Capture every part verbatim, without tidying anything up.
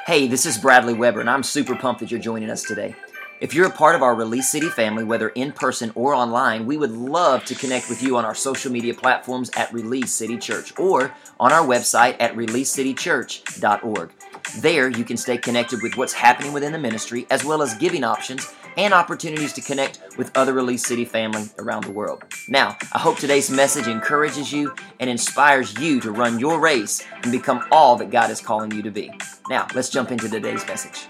Hey, this is Bradley Weber, and I'm super pumped that you're joining us today. If you're a part of our Release City family, whether in person or online, we would love to connect with you on our social media platforms at Release City Church or on our website at release city church dot org. There, you can stay connected with what's happening within the ministry, as well as giving options and opportunities to connect with other Release City family around the world. Now, I hope today's message encourages you and inspires you to run your race and become all that God is calling you to be. Now, let's jump into today's message.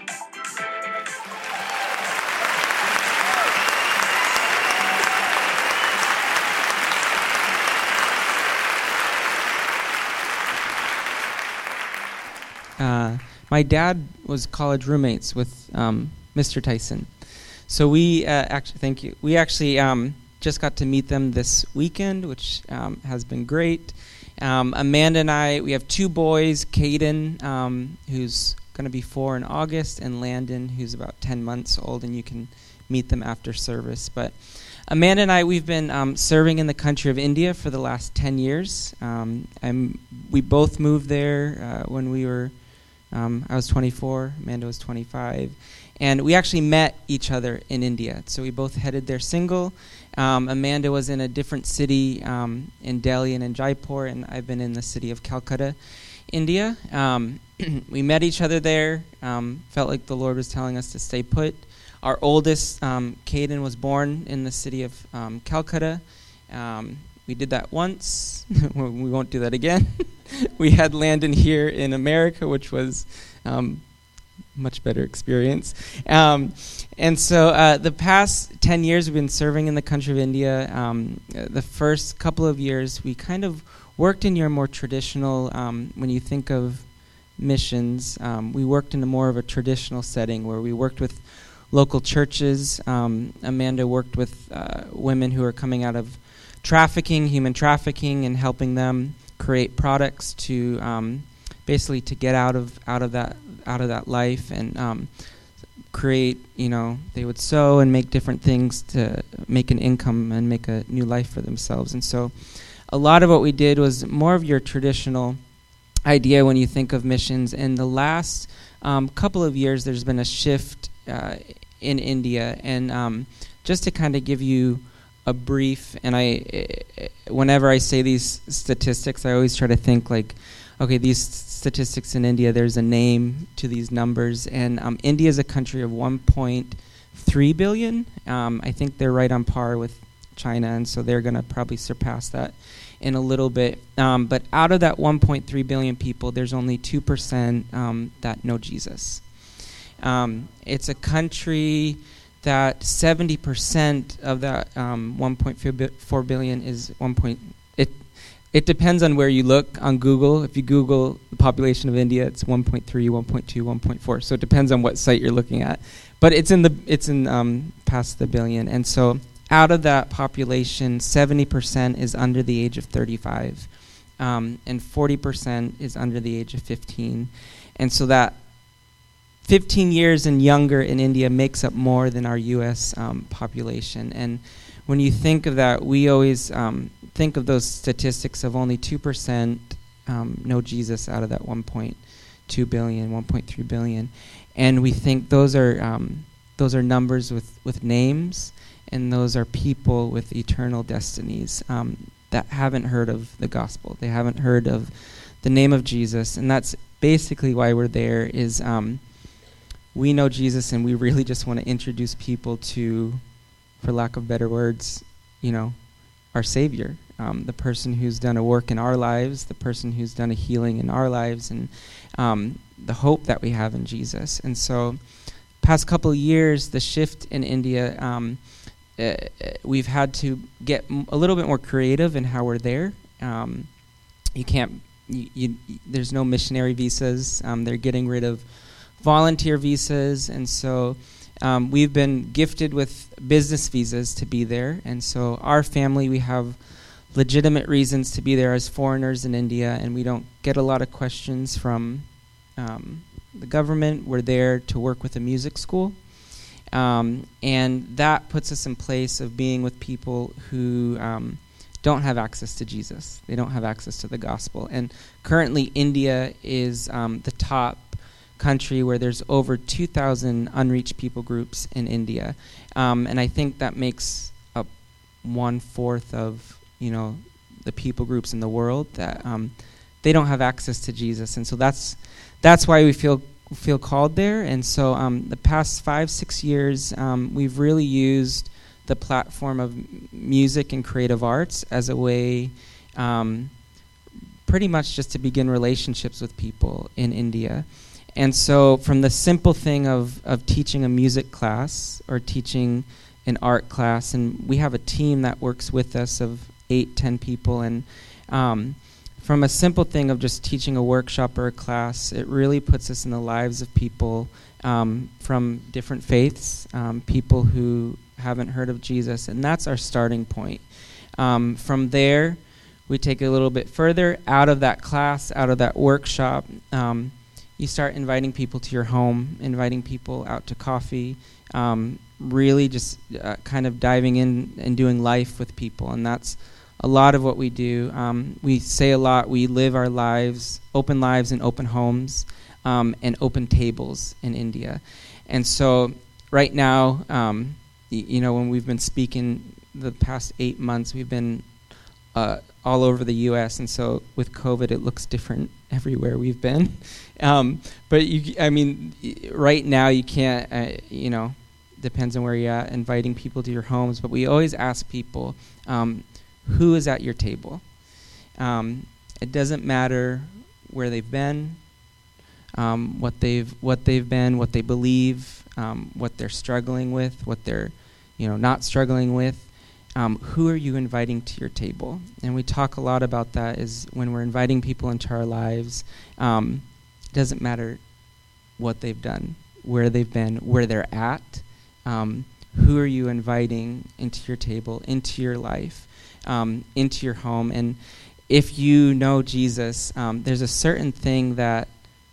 Uh, my dad was college roommates with um, Mister Tyson. So we uh, actually, thank you. We actually um, just got to meet them this weekend, which um, has been great. Um, Amanda and I, we have two boys, Caden, um, who's going to be four in August, and Landon, who's about ten months old, and you can meet them after service. But Amanda and I, we've been um, serving in the country of India for the last ten years. Um, and we both moved there uh, when we were, um, I was twenty-four, Amanda was twenty-five. And we actually met each other in India. So we both headed there single. Um, Amanda was in a different city um, in Delhi and in Jaipur, and I've been in the city of Calcutta, India. Um, we met each other there, um, felt like the Lord was telling us to stay put. Our oldest, um, Caden, was born in the city of um, Calcutta. Um, we did that once. We won't do that again. We had Landon here in America, which was um, much better experience. Um, and so uh, the past ten years we've been serving in the country of India. Um, the first couple of years we kind of worked in your more traditional, um, when you think of missions, um, we worked in a more of a traditional setting where we worked with local churches. Um, Amanda worked with uh, women who are coming out of trafficking, human trafficking, and helping them create products to um, basically to get out of out of that out of that life and um, create. You know, they would sew and make different things to make an income and make a new life for themselves. And so, a lot of what we did was more of your traditional idea when you think of missions. In the last um, couple of years, there's been a shift uh, in India, and um, just to kind of give you a brief, and I, uh, whenever I say these statistics, I always try to think like, okay, these statistics in India, there's a name to these numbers, and um, India is a country of one point three billion. Um, I think they're right on par with China, and so they're going to probably surpass that in a little bit. Um, but out of that one point three billion people, there's only two percent um, that know Jesus. Um, it's a country that seventy percent of that um, one point four billion is one point. It it depends on where you look on Google. If you Google the population of India, it's one point three, one point two, one point four. So it depends on what site you're looking at. But it's in the it's in um, past the billion, and so out of that population, seventy percent is under the age of thirty-five, um, and forty percent is under the age of fifteen, and so that fifteen years and younger in India makes up more than our U S um, population. And when you think of that, we always um, think of those statistics of only two percent um, know Jesus out of that one point two billion, one point three billion. And we think those are um, those are numbers with, with names, and those are people with eternal destinies um, that haven't heard of the gospel. They haven't heard of the name of Jesus. And that's basically why we're there is... Um, We know Jesus, and we really just want to introduce people to, for lack of better words, you know, our Savior, um, the person who's done a work in our lives, the person who's done a healing in our lives, and um, the hope that we have in Jesus. And so, past couple of years, the shift in India, um, uh, we've had to get m- a little bit more creative in how we're there. Um, you can't, you, you, there's no missionary visas. Um, they're getting rid of volunteer visas, and so um, we've been gifted with business visas to be there. And so our family, we have legitimate reasons to be there as foreigners in India, and we don't get a lot of questions from um, the government. We're there to work with a music school, um, and that puts us in place of being with people who um, don't have access to Jesus. They don't have access to the gospel. And currently India is um, the top country where there's over two thousand unreached people groups in India. Um, and I think that makes up one-fourth of, you know, the people groups in the world that um, they don't have access to Jesus. And so that's that's why we feel feel called there. And so um, the past five, six years, um, we've really used the platform of m- music and creative arts as a way um, pretty much just to begin relationships with people in India. And so from the simple thing of, of teaching a music class or teaching an art class, and we have a team that works with us of eight, ten people, and um, from a simple thing of just teaching a workshop or a class, it really puts us in the lives of people um, from different faiths, um, people who haven't heard of Jesus, and that's our starting point. Um, from there, we take it a little bit further out of that class, out of that workshop. Um, you start inviting people to your home, inviting people out to coffee, um, really just uh, kind of diving in and doing life with people, and that's a lot of what we do. Um, we say a lot, we live our lives, open lives in open homes, um, and open tables in India. And so right now, um, y- you know, when we've been speaking the past eight months, we've been uh, all over the U S, and so with COVID, it looks different everywhere we've been. Um, but, you, I mean, y- right now you can't, uh, you know, depends on where you're at, inviting people to your homes, but we always ask people, um, who is at your table? Um, it doesn't matter where they've been, um, what they've what they've been, what they believe, um, what they're struggling with, what they're, you know, not struggling with. Um, who are you inviting to your table? And we talk a lot about that. Is when we're inviting people into our lives, um, it doesn't matter what they've done, where they've been, where they're at. Um, who are you inviting into your table, into your life? Um, into your home. And if you know Jesus, um, there's a certain thing that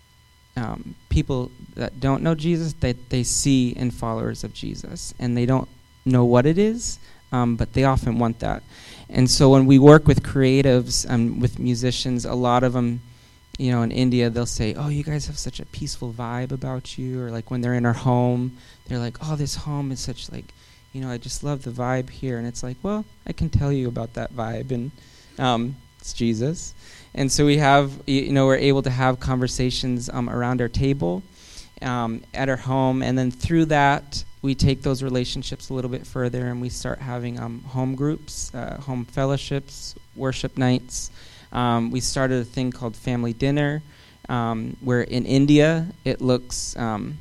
um, people that don't know Jesus, that they see in followers of Jesus, and they don't know what it is, um, but they often want that. And so when we work with creatives and um, with musicians, a lot of them, you know, in India, they'll say, oh, you guys have such a peaceful vibe about you, or like when they're in our home, they're like, oh, this home is such like, you know, I just love the vibe here. And it's like, well, I can tell you about that vibe, and um, it's Jesus. And so we have, you know, we're able to have conversations um, around our table, um, at our home, and then through that, we take those relationships a little bit further, and we start having um, home groups, uh, home fellowships, worship nights. Um, we started a thing called Family Dinner, um, where in India, it looks... Um,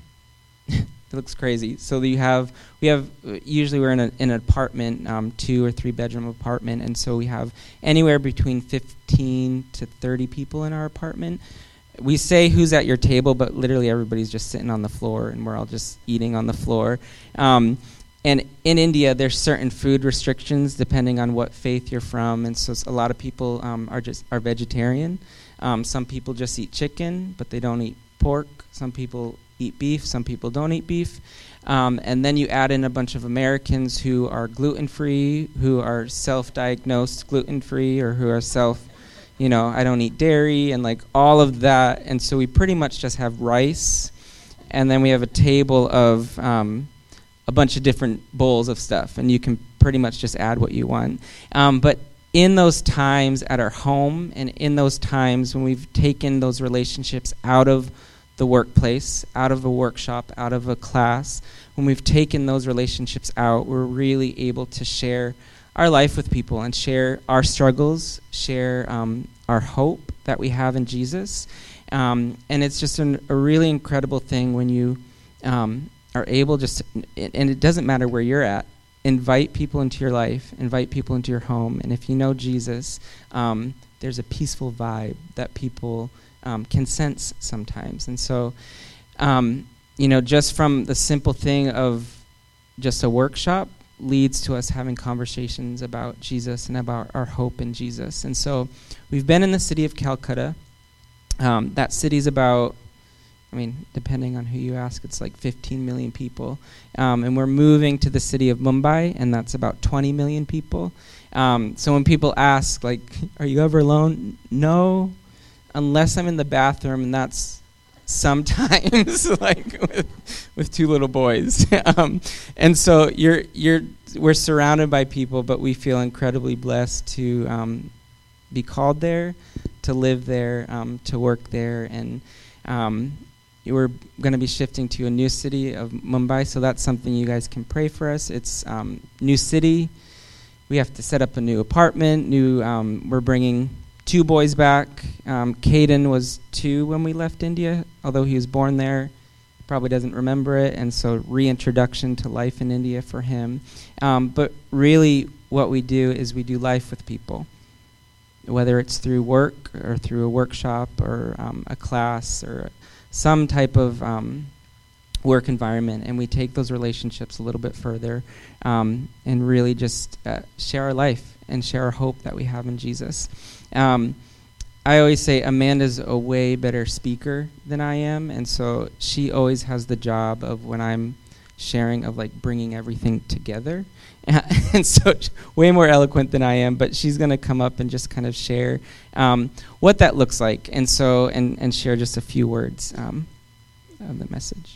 It looks crazy. So you have, we have, uh, usually we're in, a, in an apartment, um, two or three bedroom apartment, and so we have anywhere between fifteen to thirty people in our apartment. We say who's at your table, but literally everybody's just sitting on the floor, and we're all just eating on the floor. Um, and in India, there's certain food restrictions depending on what faith you're from, and so a lot of people um, are just are vegetarian. Um, some people just eat chicken, but they don't eat pork. Some people eat beef, some people don't eat beef. Um, and then you add in a bunch of Americans who are gluten-free, who are self-diagnosed gluten-free, or who are self, you know, I don't eat dairy, and like all of that. And so we pretty much just have rice, and then we have a table of um, a bunch of different bowls of stuff, and you can pretty much just add what you want. Um, but in those times at our home, and in those times when we've taken those relationships out of the workplace, out of a workshop, out of a class, when we've taken those relationships out, we're really able to share our life with people and share our struggles, share um, our hope that we have in Jesus. Um, and it's just an, a really incredible thing when you um, are able just, to, and it doesn't matter where you're at, invite people into your life, invite people into your home. And if you know Jesus, um, there's a peaceful vibe that people Um, can sense sometimes. And so, um, you know, just from the simple thing of just a workshop leads to us having conversations about Jesus and about our hope in Jesus. And so we've been in the city of Calcutta. Um, that city's about, I mean, depending on who you ask, it's like fifteen million people. Um, and we're moving to the city of Mumbai, and that's about twenty million people. Um, so when people ask, like, are you ever alone? No. Unless I'm in the bathroom, and that's sometimes, like with, with two little boys. um, and so you're you're we're surrounded by people, but we feel incredibly blessed to um, be called there, to live there, um, to work there, and um, we're going to be shifting to a new city of Mumbai. So that's something you guys can pray for us. It's um, new city. We have to set up a new apartment. New. Um, we're bringing two boys back. Um, Caden was two when we left India, although he was born there. Probably doesn't remember it, and so reintroduction to life in India for him. Um, but really what we do is we do life with people, whether it's through work or through a workshop or um, a class or some type of um, work environment, and we take those relationships a little bit further um, and really just uh, share our life and share our hope that we have in Jesus. Um, I always say Amanda's a way better speaker than I am, and so she always has the job of when I'm sharing of like bringing everything together. And so way more eloquent than I am, but she's going to come up and just kind of share um, what that looks like, and so and, and share just a few words um, of the message.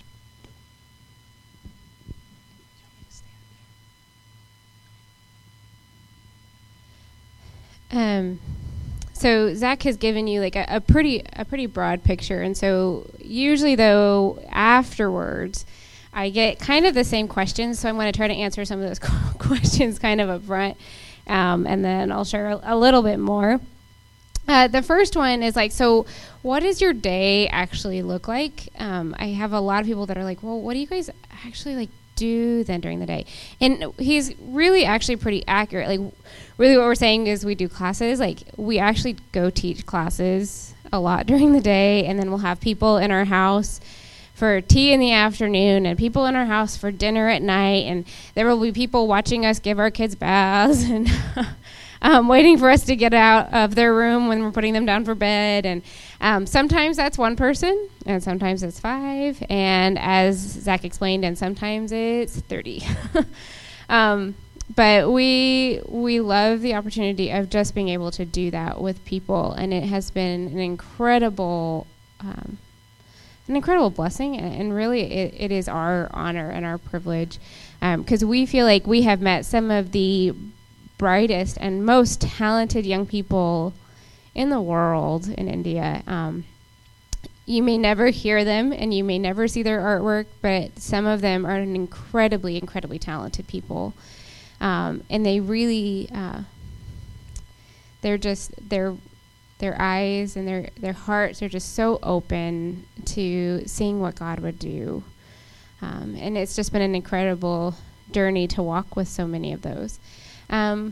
Um, so Zach has given you like a, a pretty a pretty broad picture, and so usually though afterwards I get kind of the same questions, so I'm going to try to answer some of those questions kind of up front, um, and then I'll share a, a little bit more. Uh, the first one is like, so what does your day actually look like? Um, I have a lot of people that are like, well, what do you guys actually like do then during the day? And he's really actually pretty accurate. Like, really what we're saying is we do classes. Like, we actually go teach classes a lot during the day, and then we'll have people in our house for tea in the afternoon, and people in our house for dinner at night, and there will be people watching us give our kids baths and um, waiting for us to get out of their room when we're putting them down for bed. And um, sometimes that's one person, and sometimes it's five, and as Zach explained, and sometimes it's thirty. um, but we we love the opportunity of just being able to do that with people, and it has been an incredible um, an incredible blessing, and really it, it is our honor and our privilege, because um, we feel like we have met some of the brightest and most talented young people in the world in India. Um, you may never hear them and you may never see their artwork, but some of them are an incredibly, incredibly talented people. Um, and they really, uh, they're just, they're, their eyes and their, their hearts are just so open to seeing what God would do. Um, and it's just been an incredible journey to walk with so many of those. Um,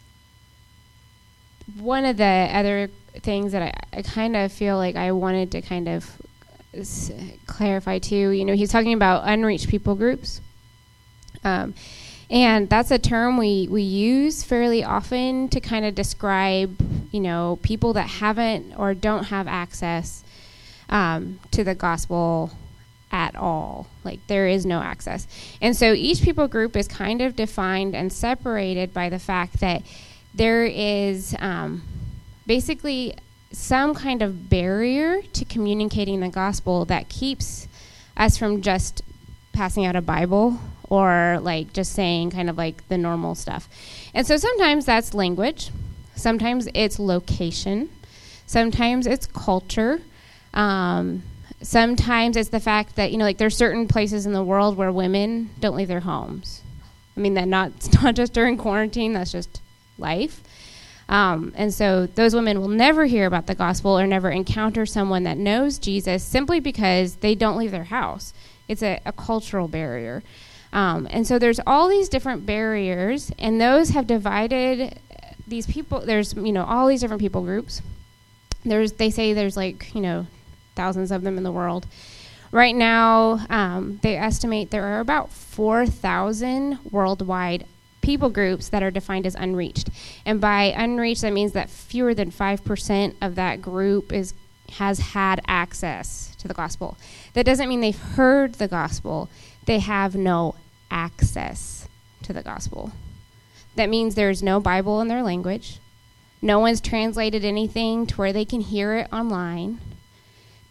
one of the other things that I, I kind of feel like I wanted to kind of s- clarify too, you know, he's talking about unreached people groups. Um, And that's a term we, we use fairly often to kind of describe, you know, people that haven't or don't have access um, to the gospel at all. Like, there is no access. And so each people group is kind of defined and separated by the fact that there is um, basically some kind of barrier to communicating the gospel that keeps us from just passing out a Bible or like just saying kind of like the normal stuff. And so sometimes that's language, sometimes it's location, sometimes it's culture, um, sometimes it's the fact that, you know, like there's certain places in the world where women don't leave their homes. I mean, that not it's not just during quarantine, that's just life. Um, and so those women will never hear about the gospel or never encounter someone that knows Jesus simply because they don't leave their house. It's a, a cultural barrier. Um, and so there's all these different barriers, and those have divided these people. There's, you know, all these different people groups. There's, they say there's like, you know, thousands of them in the world. Right now, um, they estimate there are about four thousand worldwide people groups that are defined as unreached. And by unreached, that means that fewer than five percent of that group is has had access to the gospel. That doesn't mean they've heard the gospel. They have no access to the gospel. That means there's no Bible in their language. No one's translated anything to where they can hear it online.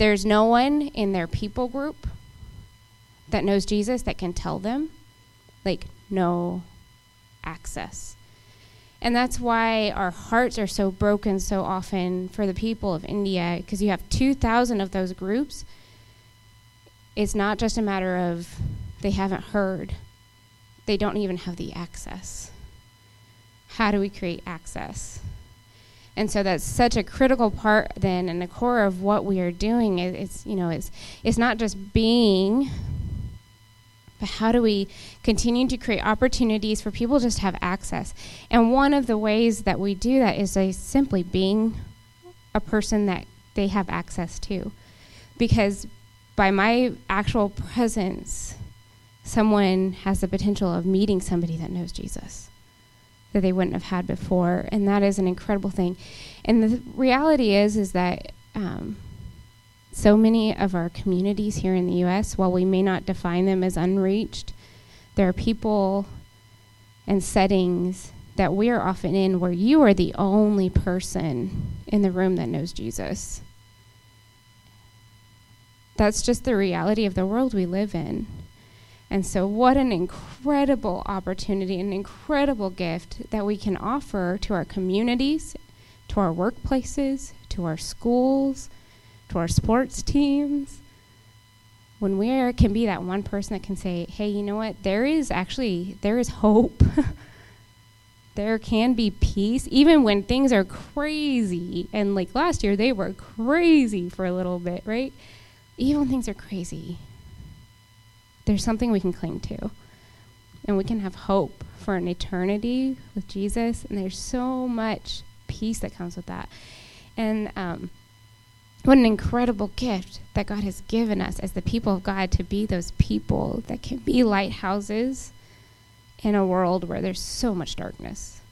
there's no one in their people group that knows Jesus that can tell them, like, no access. And that's why our hearts are so broken so often for the people of India, because you have two thousand of those groups. It's not just a matter of they haven't heard. They don't even have the access. How do we create access? And so that's such a critical part then, and the core of what we are doing is, it's, you know, it's, it's not just being, but how do we continue to create opportunities for people just to have access? And one of the ways that we do that is by simply being a person that they have access to. Because by my actual presence, someone has the potential of meeting somebody that knows Jesus that they wouldn't have had before. And that is an incredible thing. And the reality is, is that um, so many of our communities here in the U S, while we may not define them as unreached, there are people and settings that we are often in where you are the only person in the room that knows Jesus. That's just the reality of the world we live in. And so what an incredible opportunity, an incredible gift that we can offer to our communities, to our workplaces, to our schools, to our sports teams, when we are, can be that one person that can say, hey, you know what, there is actually, there is hope. There can be peace, even when things are crazy. And like last year, they were crazy for a little bit, right? Even when things are crazy, there's something we can cling to. And we can have hope for an eternity with Jesus. And there's so much peace that comes with that. And um, what an incredible gift that God has given us as the people of God to be those people that can be lighthouses in a world where there's so much darkness.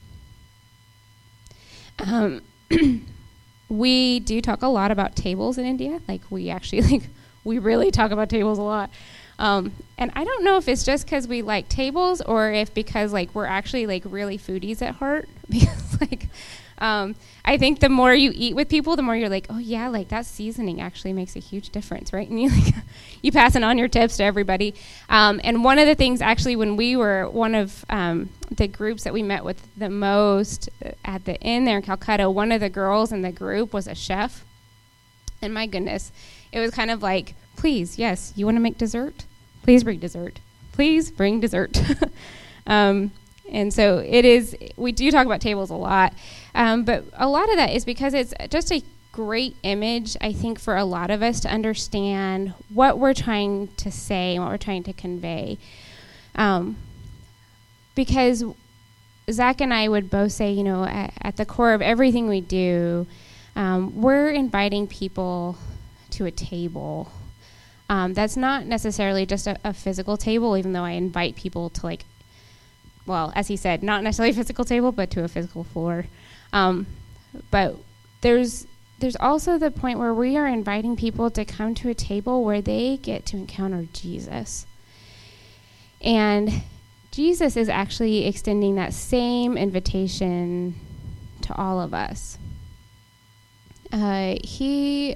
Um, we do talk a lot about tables in India. Like, we actually, like, we really talk about tables a lot. Um, and I don't know if it's just because we like tables or if because, like, we're actually, like, really foodies at heart. Because, like, um, I think the more you eat with people, the more you're like, oh, yeah, like, that seasoning actually makes a huge difference, right? And you, like, you passing on your tips to everybody. Um, and one of the things, actually, when we were one of um, the groups that we met with the most at the inn there in Calcutta, one of the girls in the group was a chef. And my goodness, it was kind of like, please, yes, you want to make dessert? Please bring dessert. Please bring dessert. um, and so it is, we do talk about tables a lot, um, but a lot of that is because it's just a great image, I think, for a lot of us to understand what we're trying to say and what we're trying to convey. Um, because Zach and I would both say, you know, at, at the core of everything we do, um, we're inviting people to a table. Um, that's not necessarily just a, a physical table, even though I invite people to, like, well, as he said, not necessarily a physical table, but to a physical floor. Um, but there's there's also the point where we are inviting people to come to a table where they get to encounter Jesus. And Jesus is actually extending that same invitation to all of us. Uh, he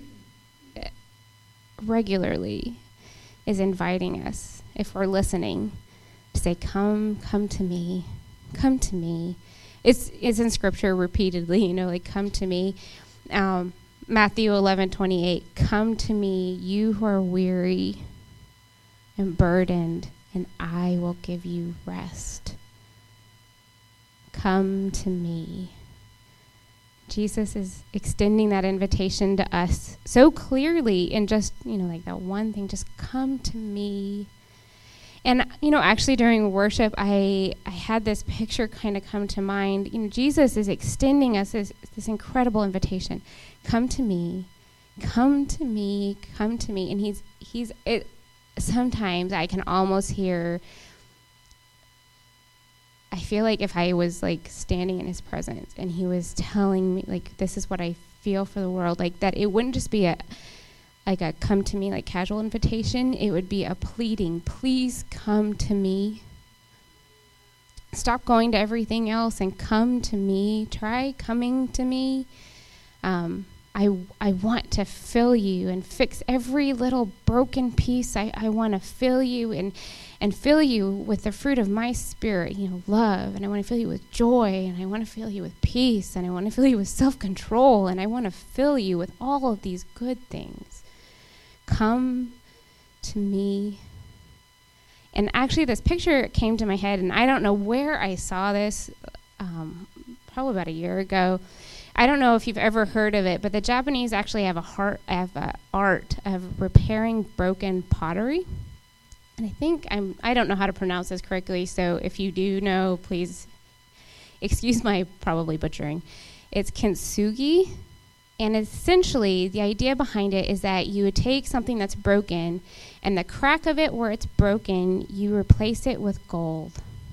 regularly is inviting us, if we're listening, to say, come, come to me, come to me. It's it's in Scripture repeatedly, you know, like, come to me. Um, Matthew eleven twenty-eight, come to me, you who are weary and burdened, and I will give you rest. Come to me. Jesus is extending that invitation to us so clearly in just, you know, like that one thing, just come to me. And, you know, actually during worship, I I had this picture kind of come to mind. You know, Jesus is extending us this, this incredible invitation. Come to me, come to me, come to me. And he's, he's it. Sometimes I can almost hear, I feel like if I was, like, standing in his presence and he was telling me, like, this is what I feel for the world, like, that it wouldn't just be a, like, a come to me, like, casual invitation. It would be a pleading, please come to me. Stop going to everything else and come to me. Try coming to me. Um, I, I want to fill you and fix every little broken piece. I, I want to fill you and, and fill you with the fruit of my spirit, you know, love. And I want to fill you with joy. And I want to fill you with peace. And I want to fill you with self-control. And I want to fill you with all of these good things. Come to me. And actually this picture came to my head, and I don't know where I saw this, um, probably about a year ago. I don't know if you've ever heard of it, but the Japanese actually have a heart, have a art of repairing broken pottery. And I think I'm, I don't know how to pronounce this correctly, so if you do know, please excuse my probably butchering. It's kintsugi, and essentially the idea behind it is that you would take something that's broken, and the crack of it where it's broken, you replace it with gold.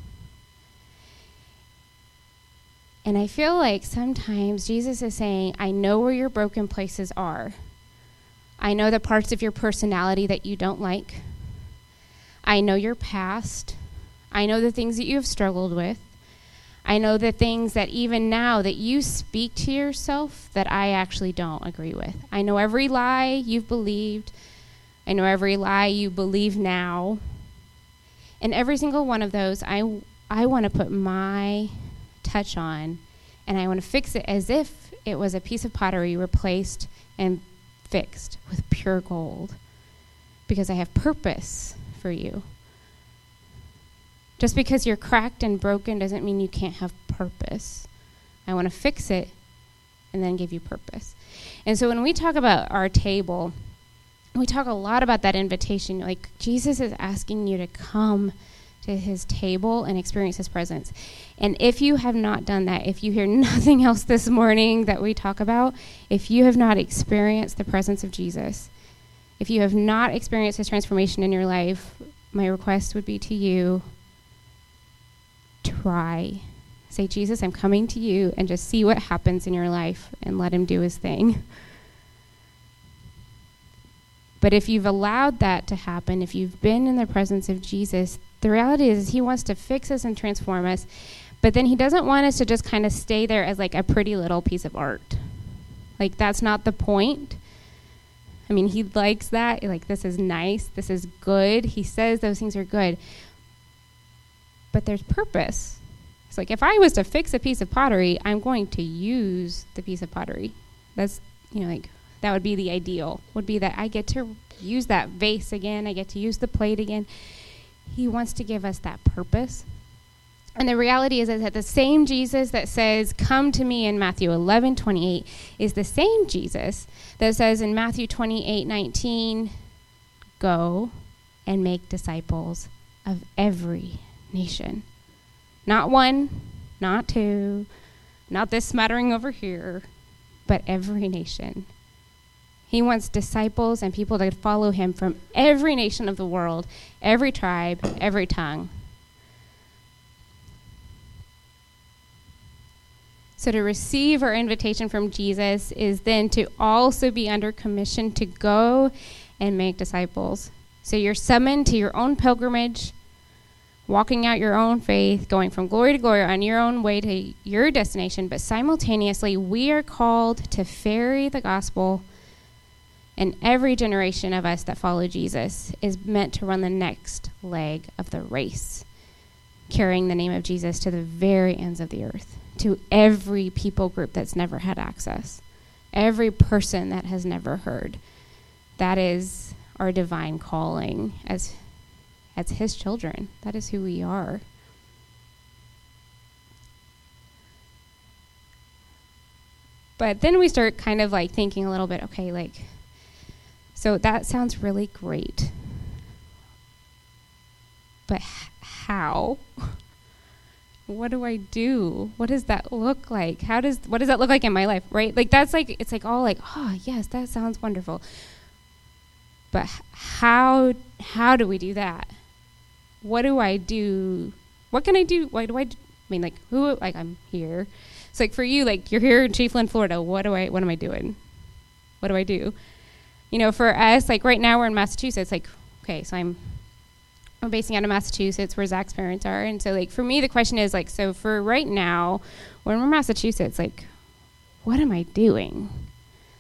And I feel like sometimes Jesus is saying, I know where your broken places are. I know the parts of your personality that you don't like. I know your past. I know the things that you have struggled with. I know the things that even now that you speak to yourself that I actually don't agree with. I know every lie you've believed. I know every lie you believe now. And every single one of those, I, I want to put my touch on, and I want to fix it as if it was a piece of pottery replaced and fixed with pure gold, because I have purpose for you. Just because you're cracked and broken doesn't mean you can't have purpose. I want to fix it and then give you purpose. And so when we talk about our table, we talk a lot about that invitation. Like, Jesus is asking you to come to his table and experience his presence. And if you have not done that, if you hear nothing else this morning that we talk about, if you have not experienced the presence of Jesus, if you have not experienced his transformation in your life, my request would be to you, try. Say, Jesus, I'm coming to you, and just see what happens in your life and let him do his thing. But if you've allowed that to happen, if you've been in the presence of Jesus, the reality is he wants to fix us and transform us, but then he doesn't want us to just kind of stay there as like a pretty little piece of art. Like, that's not the point. I mean, he likes that. Like, this is nice. This is good. He says those things are good. But there's purpose. It's like, if I was to fix a piece of pottery, I'm going to use the piece of pottery. That's, you know, like, that would be the ideal, would be that I get to use that vase again. I get to use the plate again. He wants to give us that purpose. And the reality is, is that the same Jesus that says, come to me in Matthew eleven twenty-eight is the same Jesus that says in Matthew twenty-eight nineteen, go and make disciples of every nation. Not one, not two, not this smattering over here, but every nation. He wants disciples and people to follow him from every nation of the world, every tribe, every tongue. So to receive our invitation from Jesus is then to also be under commission to go and make disciples. So you're summoned to your own pilgrimage, walking out your own faith, going from glory to glory on your own way to your destination, but simultaneously we are called to ferry the gospel. And every generation of us that follow Jesus is meant to run the next leg of the race, carrying the name of Jesus to the very ends of the earth, to every people group that's never had access, every person that has never heard. That is our divine calling as, as his children. That is who we are. But then we start kind of like thinking a little bit, okay, like, so that sounds really great. But h- how? What do I do? What does that look like? How does, what does that look like in my life, right? Like, that's like, it's like all like, oh, yes, that sounds wonderful. But h- how, how do we do that? What do I do? What can I do? Why do I, do? I mean, like, who, like, I'm here. It's like for you, like, you're here in Chiefland, Florida. What do I, what am I doing? What do I do? You know, for us, like right now we're in Massachusetts, like, okay, so I'm, we're basing out of Massachusetts where Zach's parents are. And so like for me, the question is like, so for right now, when we're in Massachusetts, like, what am I doing?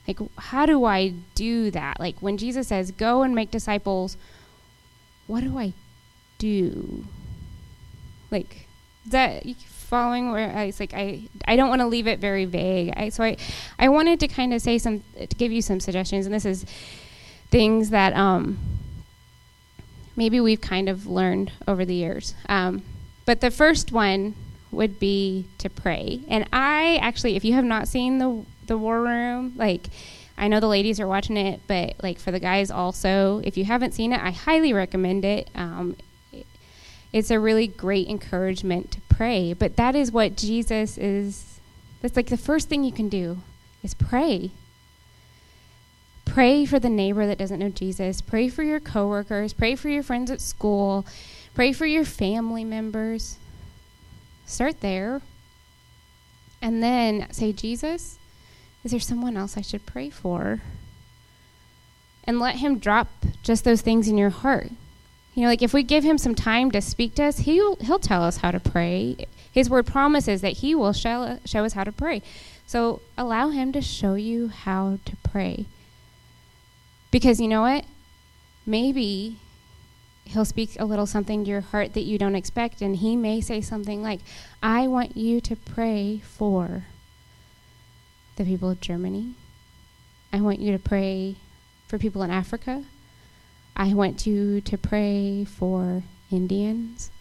Like, how do I do that? Like, when Jesus says, go and make disciples, what do I do? Like, is that you following where I, it's like, I, I don't want to leave it very vague. I, so I, I wanted to kind of say some, to give you some suggestions, and this is things that um, maybe we've kind of learned over the years. Um, but the first one would be to pray. And I actually, if you have not seen the the War Room, like, I know the ladies are watching it, but like for the guys also, if you haven't seen it, I highly recommend it. Um, it it's a really great encouragement to pray. But that is what Jesus is. That's like the first thing you can do is pray. Pray for the neighbor that doesn't know Jesus. Pray for your coworkers. Pray for your friends at school. Pray for your family members. Start there. And then say, Jesus, is there someone else I should pray for? And let him drop just those things in your heart. You know, like if we give him some time to speak to us, he'll, he'll tell us how to pray. His word promises that he will show, show us how to pray. So allow him to show you how to pray. Because you know what? Maybe he'll speak a little something to your heart that you don't expect, and he may say something like, I want you to pray for the people of Germany. I want you to pray for people in Africa. I want you to pray for Indians.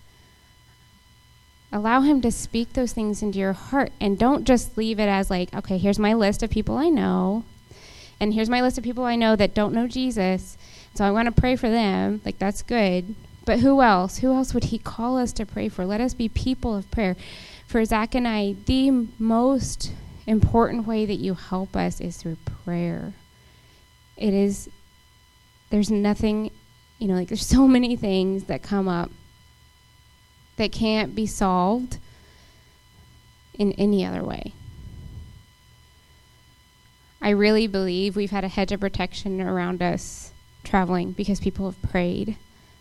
Allow him to speak those things into your heart, and don't just leave it as like, okay, here's my list of people I know, and here's my list of people I know that don't know Jesus, so I want to pray for them. Like, that's good. But who else? Who else would he call us to pray for? Let us be people of prayer. For Zach and I, the most important way that you help us is through prayer. It is, there's nothing, you know, like there's so many things that come up that can't be solved in any other way. I really believe we've had a hedge of protection around us traveling because people have prayed.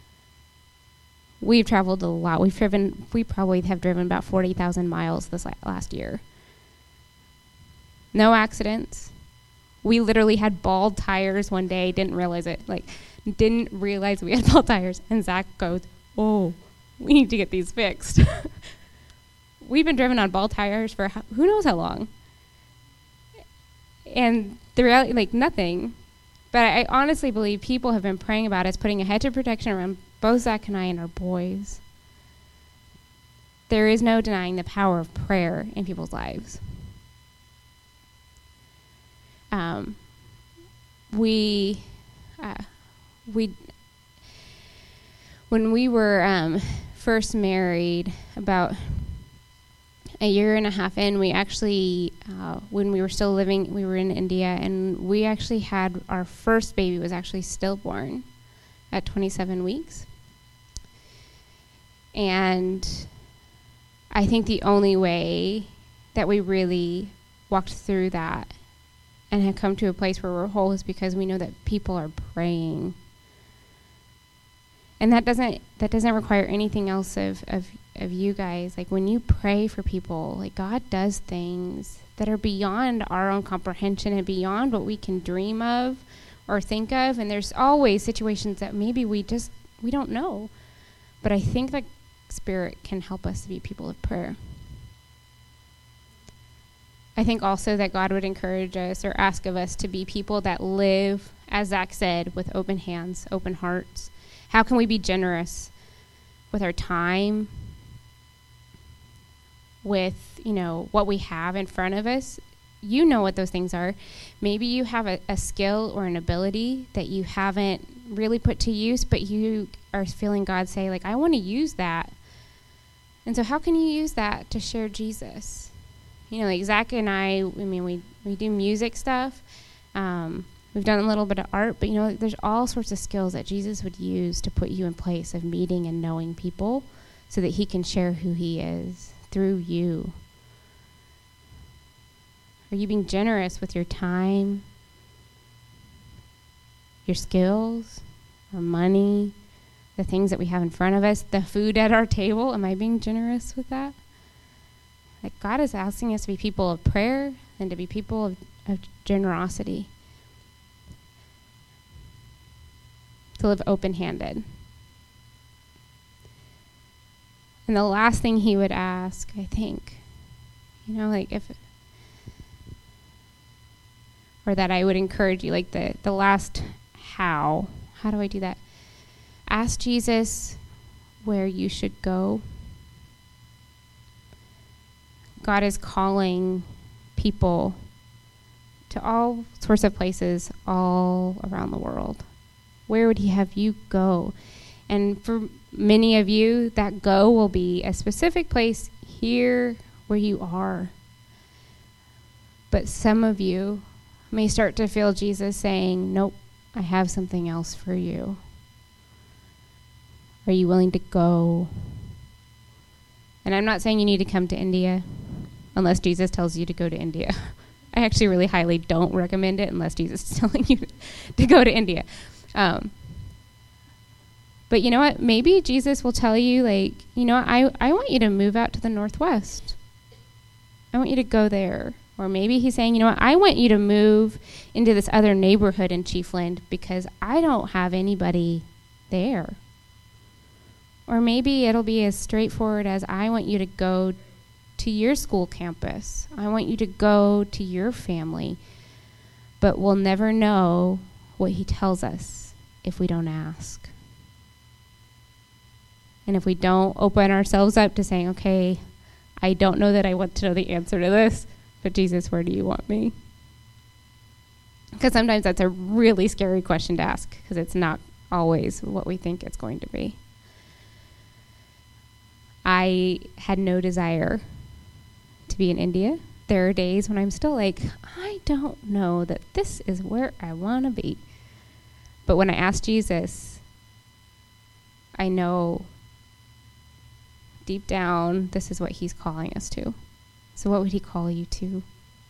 We've traveled a lot. We've driven, we probably have driven about forty thousand miles this last year. No accidents. We literally had bald tires one day, didn't realize it. Like, didn't realize we had bald tires. And Zach goes, oh, we need to get these fixed. We've been driven on bald tires for how, who knows how long. And the reality, like, nothing. But I honestly believe people have been praying about us, putting a hedge of protection around both Zach and I and our boys. There is no denying the power of prayer in people's lives. Um, we, uh, we, when we were um, first married, about a year and a half in, we actually, uh, when we were still living, we were in India, and we actually had our first baby was actually stillborn at twenty-seven weeks. And I think the only way that we really walked through that and had come to a place where we're whole is because we know that people are praying. And that doesn't that doesn't require anything else of, of, of you guys. Like, when you pray for people, like, God does things that are beyond our own comprehension and beyond what we can dream of or think of. And there's always situations that maybe we just, we don't know. But I think that Spirit can help us to be people of prayer. I think also that God would encourage us or ask of us to be people that live, as Zach said, with open hands, open hearts. How can we be generous with our time, with, you know, what we have in front of us? You know what those things are. Maybe you have a, a skill or an ability that you haven't really put to use, but you are feeling God say, like, I want to use that. And so how can you use that to share Jesus? You know, like Zach and I, I mean, we, we do music stuff. Um, we've done a little bit of art, but, you know, there's all sorts of skills that Jesus would use to put you in place of meeting and knowing people so that he can share who he is through you. Are you being generous with your time, your skills, our money, the things that we have in front of us, the food at our table? Am I being generous with that? Like, God is asking us to be people of prayer and to be people of, of generosity. to live open-handed. And the last thing he would ask, I think, you know, like if, or that I would encourage you, like the, the last how, how do I do that? Ask Jesus where you should go. God is calling people to all sorts of places all around the world. Where would he have you go? And for many of you, that go will be a specific place here where you are. But some of you may start to feel Jesus saying, nope, I have something else for you. Are you willing to go? And I'm not saying you need to come to India unless Jesus tells you to go to India. I actually really highly don't recommend it unless Jesus is telling you to go to India. Um, but you know what? Maybe Jesus will tell you, like, you know, I, I want you to move out to the Northwest. I want you to go there. Or maybe he's saying, you know what? I want you to move into this other neighborhood in Chiefland because I don't have anybody there. Or maybe it'll be as straightforward as I want you to go to your school campus. I want you to go to your family. But we'll never know what he tells us if we don't ask. And if we don't open ourselves up to saying, okay, I don't know that I want to know the answer to this, but Jesus, where do you want me? Because sometimes that's a really scary question to ask because it's not always what we think it's going to be. I had no desire to be in India. There are days when I'm still like, I don't know that this is where I want to be. But when I ask Jesus, I know deep down this is what he's calling us to. So what would he call you to?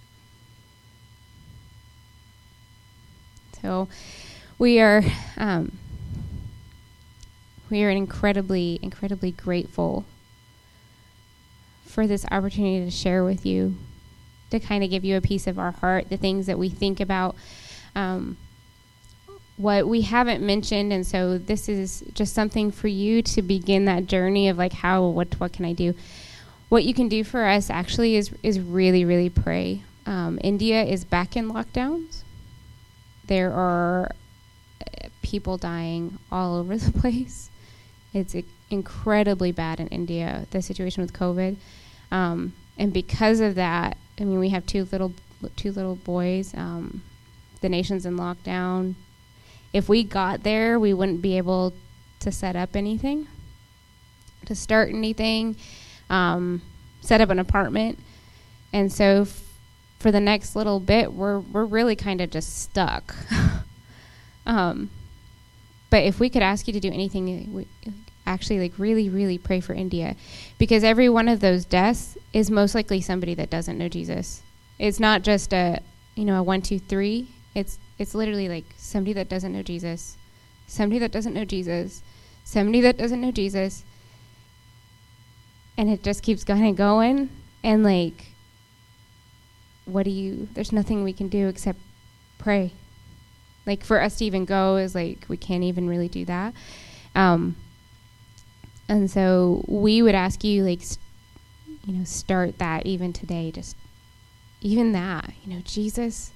So we are um, we are incredibly, incredibly grateful for this opportunity to share with you, to kind of give you a piece of our heart, the things that we think about, um, what we haven't mentioned, and so this is just something for you to begin that journey of like how, what, what can I do? What you can do for us actually is is really, really pray. Um, India is back in lockdowns. There are uh, people dying all over the place. It's uh, incredibly bad in India, the situation with COVID. Um, and because of that, I mean, we have two little two little boys. Um, the nation's in lockdown. If we got there, we wouldn't be able to set up anything, to start anything, um, set up an apartment. And so f- for the next little bit, we're we're really kind of just stuck. um, but if we could ask you to do anything, we actually like really, really pray for India, because every one of those deaths is most likely somebody that doesn't know Jesus. It's not just a, you know, a one, two, three. It's it's literally like somebody that doesn't know Jesus, somebody that doesn't know Jesus, somebody that doesn't know Jesus, and it just keeps going and going. And like, what do you? There's nothing we can do except pray. Like for us to even go is like we can't even really do that. Um, and so we would ask you, like, st- you know, start that even today. Just even that, you know, Jesus.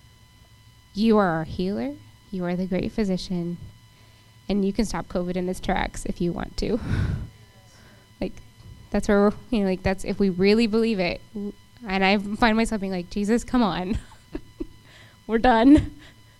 You are our healer. You are the great physician. And you can stop COVID in its tracks if you want to. Like, that's where, we're, you know, like, that's if we really believe it. And I find myself being like, Jesus, come on. We're done.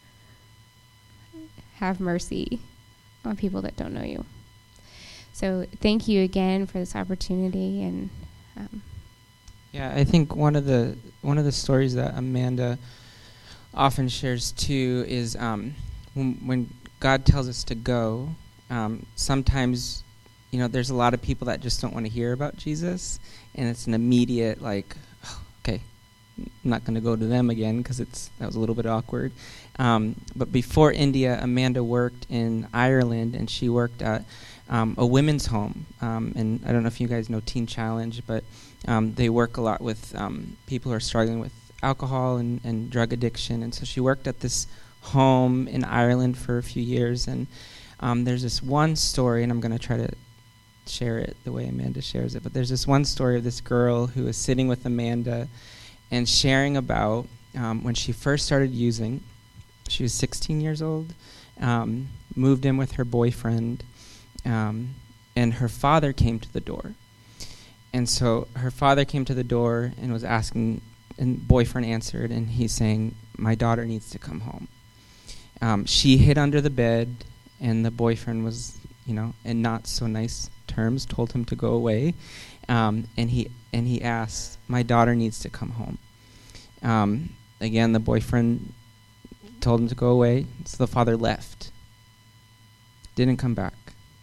Have mercy on people that don't know you. So thank you again for this opportunity. And um, yeah, I think one of the one of the stories that Amanda often shares too is um, when, when God tells us to go, um, sometimes, you know, there's a lot of people that just don't want to hear about Jesus, and it's an immediate like, oh, okay, I'm not going to go to them again because it's that was a little bit awkward. Um, but before India, Amanda worked in Ireland, and she worked at um, a women's home. Um, and I don't know if you guys know Teen Challenge, but um, they work a lot with um, people who are struggling with alcohol and, and drug addiction. And so she worked at this home in Ireland for a few years. And Um, there's this one story, and I'm going to try to share it the way Amanda shares it, but there's this one story of this girl who was sitting with Amanda and sharing about um, when she first started using. She was sixteen years old, um, moved in with her boyfriend, um, and her father came to the door. And so her father came to the door and was asking, and boyfriend answered, and he's saying, my daughter needs to come home. Um, she hid under the bed, and the boyfriend was, you know, in not so nice terms, told him to go away. Um, and he and he asked, my daughter needs to come home. Um, again, the boyfriend told him to go away, so the father left. Didn't come back.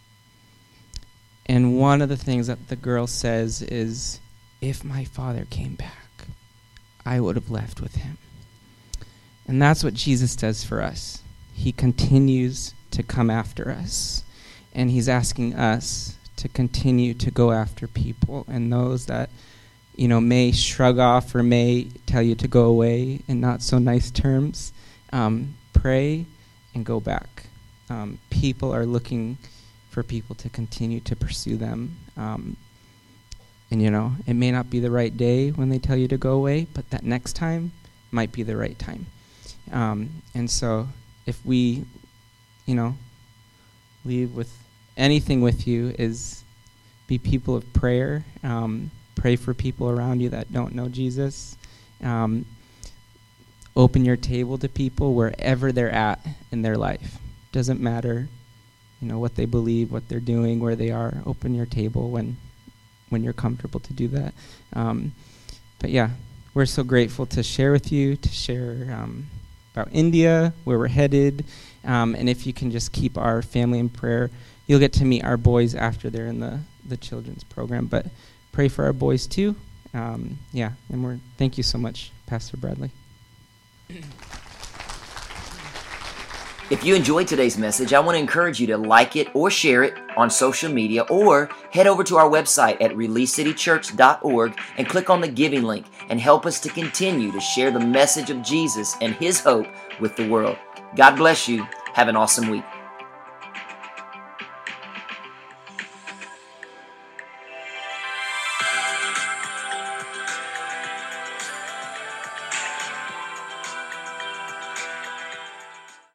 And one of the things that the girl says is, if my father came back, I would have left with him. And that's what Jesus does for us. He continues to come after us. And he's asking us to continue to go after people and those that, you know, may shrug off or may tell you to go away in not so nice terms. Um, pray and go back. Um, people are looking for people to continue to pursue them. Um, and, you know, it may not be the right day when they tell you to go away, but that next time might be the right time. Um, and so if we, you know, leave with anything with you is be people of prayer. Um, pray for people around you that don't know Jesus. Um, open your table to people wherever they're at in their life. Doesn't matter, you know, what they believe, what they're doing, where they are. Open your table when when you're comfortable to do that. Um, but yeah, we're so grateful to share with you, to share um, about India, where we're headed. Um, and if you can just keep our family in prayer, you'll get to meet our boys after they're in the, the children's program. But pray for our boys too. Um, yeah, and we're thank you so much, Pastor Bradley. If you enjoyed today's message, I want to encourage you to like it or share it on social media, or head over to our website at release city church dot org and click on the giving link and help us to continue to share the message of Jesus and His hope with the world. God bless you. Have an awesome week.